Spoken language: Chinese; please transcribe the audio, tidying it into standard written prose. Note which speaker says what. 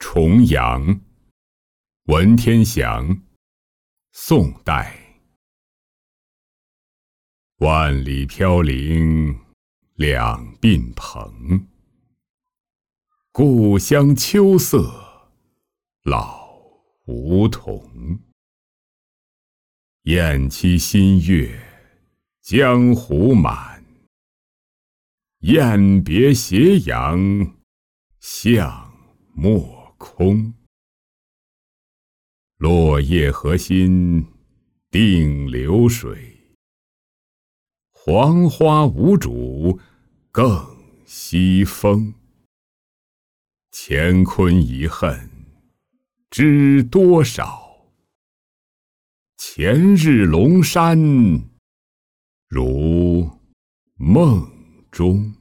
Speaker 1: 重阳，文天祥，宋代。万里飘零两鬓蓬，故乡秋色老梧桐。雁栖新月江湖满，雁别斜阳向陌空。落叶何心定流水，黄花无主更西风。乾坤遗恨知多少，前日龙山如梦中。